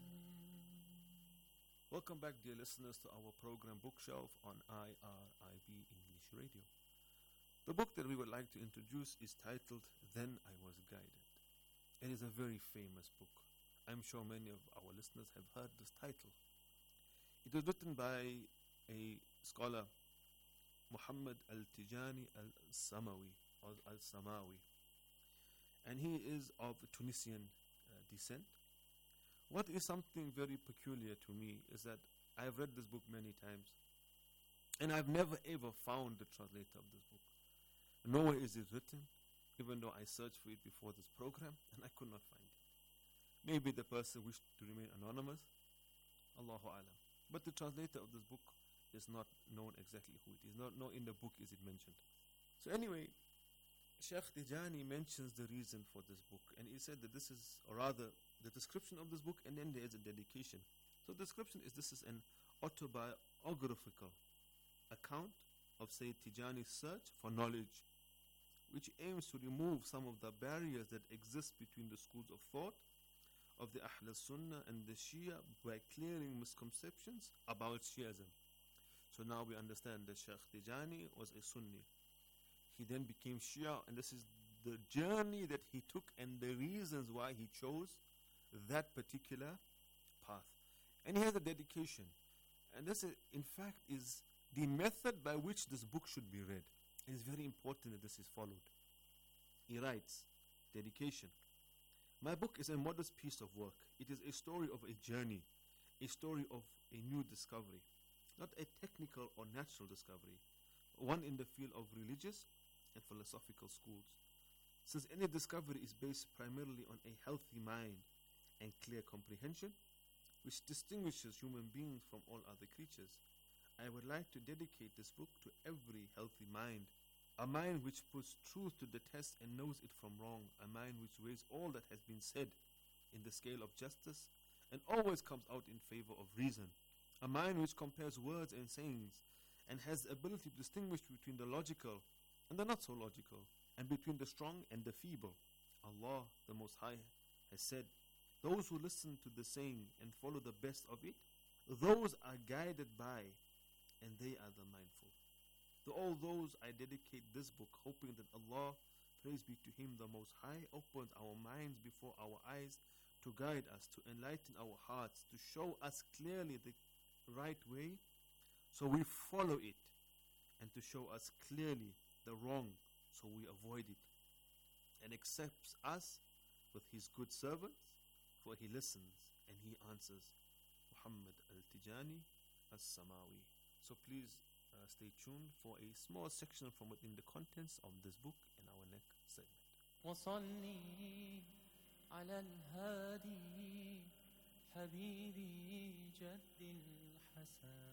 Welcome back, dear listeners, to our program Bookshelf on I R I B English Radio. The book that we would like to introduce is titled Then I Was Guided. It is a very famous book. I'm sure many of our listeners have heard this title. It was written by a scholar, Muhammad al-Tijani al-Samawi, or al-Samawi, and he is of Tunisian uh, descent. What is something very peculiar to me is that I've read this book many times, and I've never ever found the translator of this book. Nowhere is it written, even though I searched for it before this program, and I could not find it. Maybe the person wished to remain anonymous, Allahu Alam. But the translator of this book is not known exactly who it is. Not, no, in the book is it mentioned. So anyway, Sheikh Tijani mentions the reason for this book, and he said that this is, or rather, the description of this book, and then there is a dedication. So the description is this is an autobiographical account of Sayyid Tijani's search for knowledge, which aims to remove some of the barriers that exist between the schools of thought of the Ahl Sunnah and the Shia by clearing misconceptions about Shiism. So now we understand that Sheikh Tijani was a Sunni. He then became Shia, and this is the journey that he took and the reasons why he chose that particular path. And he has a dedication. And this, is, in fact, is the method by which this book should be read. It is very important that this is followed. He writes, dedication. My book is a modest piece of work. It is a story of a journey, a story of a new discovery, not a technical or natural discovery, one in the field of religious and philosophical schools. Since any discovery is based primarily on a healthy mind and clear comprehension, which distinguishes human beings from all other creatures, I would like to dedicate this book to every healthy mind, a mind which puts truth to the test and knows it from wrong, a mind which weighs all that has been said in the scale of justice and always comes out in favor of reason, a mind which compares words and sayings and has the ability to distinguish between the logical and the not so logical, and between the strong and the feeble. Allah, the Most High, has said, those who listen to the saying and follow the best of it, those are guided by, and they are the mindful. To all those I dedicate this book, hoping that Allah, praise be to Him the Most High, opens our minds before our eyes to guide us, to enlighten our hearts, to show us clearly the right way, so we follow it, and to show us clearly the wrong, so we avoid it, and accepts us with His good servants, for He listens and He answers. Muhammad al-Tijani al-Samawi. So please uh, stay tuned for a small section from within the contents of this book in our next segment. وصلي على الهادي حبيبي جد الحسن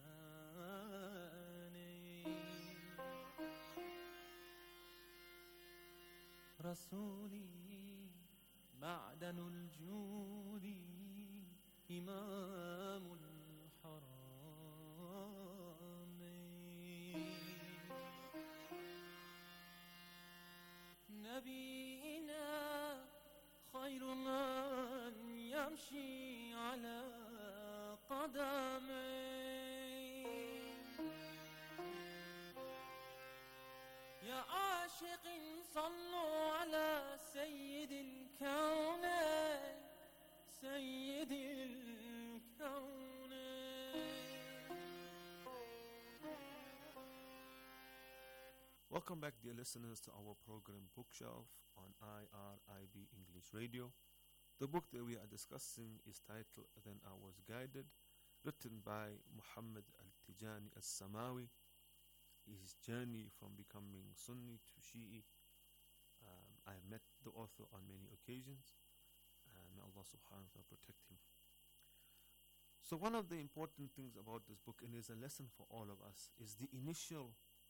رسولي معدن الجود إمام الحرام نبينا خير من يمشي على قدمي يا عاشق صلوا على سيد الكونين سيد الكونين Welcome back, dear listeners, to our program Bookshelf on I R I B English Radio. The book that we are discussing is titled Then I Was Guided, written by Muhammad al-Tijani al-Samawi. His journey from becoming Sunni to Shi'i, Um, I have met the author on many occasions, and may Allah subhanahu wa ta'ala protect him. So one of the important things about this book, and is a lesson for all of us, is the initial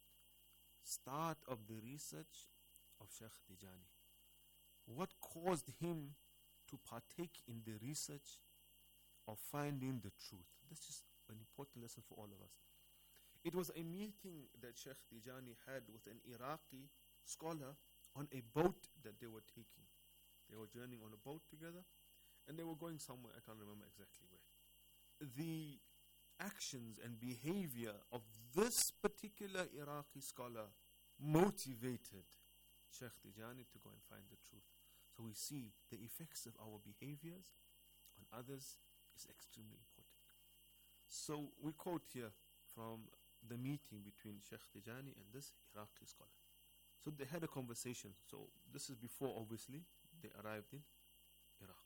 start of the research of Sheikh Tijani. What caused him to partake in the research of finding the truth? This is an important lesson for all of us. It was a meeting that Sheikh Tijani had with an Iraqi scholar on a boat that they were taking. They were journeying on a boat together, and they were going somewhere, I can't remember exactly where. The actions and behavior of this particular Iraqi scholar motivated Sheikh Tijani to go and find the truth. So we see the effects of our behaviors on others is extremely important. So we quote here from the meeting between Sheikh Tijani and this Iraqi scholar. So they had a conversation. So this is before, obviously, they arrived in Iraq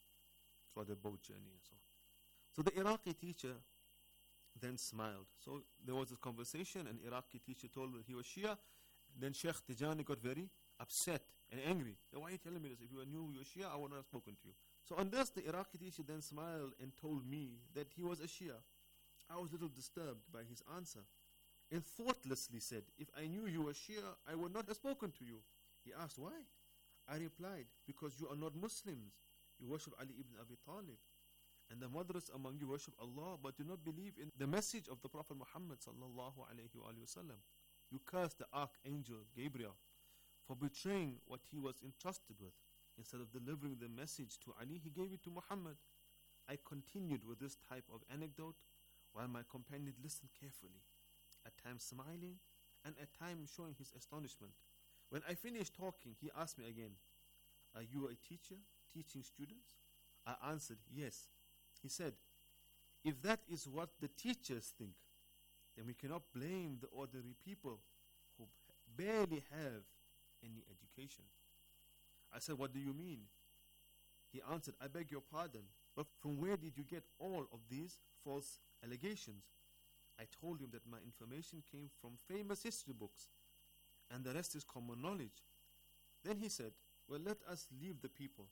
for the boat journey and so on. So the Iraqi teacher then smiled. So there was a conversation, and Iraqi teacher told him he was Shia. Then Sheikh Tijani got very upset and angry. Why are you telling me this? If you knew you were Shia, I would not have spoken to you. So on this, the Iraqi teacher then smiled and told me that he was a Shia. I was a little disturbed by his answer and thoughtlessly said, if I knew you were Shia, I would not have spoken to you. He asked, why? I replied, because you are not Muslims. You worship Ali ibn Abi Talib. And the moderate among you worship Allah, but do not believe in the message of the Prophet Muhammad sallallahu alayhi wa sallam. You curse the archangel Gabriel for betraying what he was entrusted with. Instead of delivering the message to Ali, he gave it to Muhammad. I continued with this type of anecdote while my companion listened carefully, at times smiling and at times showing his astonishment. When I finished talking, he asked me again, are you a teacher teaching students? I answered, yes. He said, if that is what the teachers think, then we cannot blame the ordinary people who barely have any education. I said, what do you mean? He answered, I beg your pardon, but from where did you get all of these false allegations? I told him that my information came from famous history books, and the rest is common knowledge. Then he said, well, let us leave the people.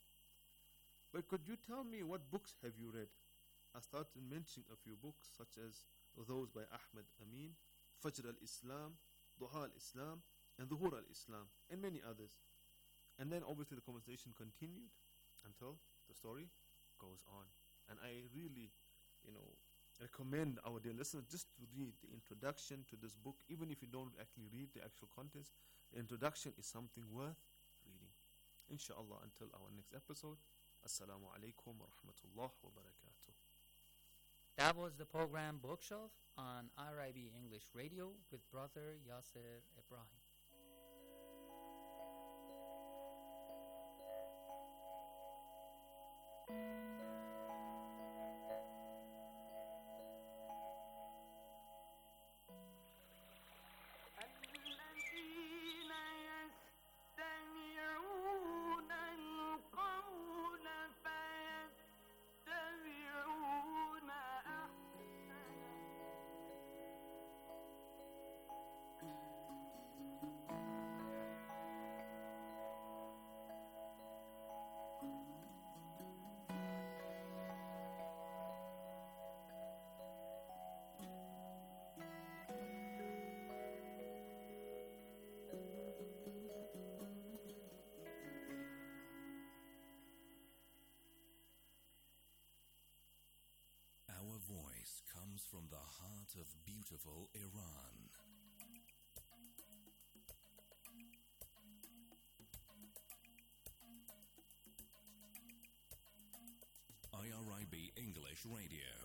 But could you tell me what books have you read? I started mentioning a few books, such as those by Ahmed Amin, Fajr al-Islam, Duha al-Islam, and Dhuhur al-Islam, and many others. And then obviously the conversation continued until the story goes on. And I really, you know, recommend our dear listeners just to read the introduction to this book, even if you don't actually read the actual contents. The introduction is something worth reading. Inshallah, until our next episode, Assalamu alaikum wa rahmatullah wa barakatuh. That was the program Bookshelf on R I B English Radio with Brother Yasser Ibrahim. Our voice comes from the heart of beautiful Iran. I R I B English Radio.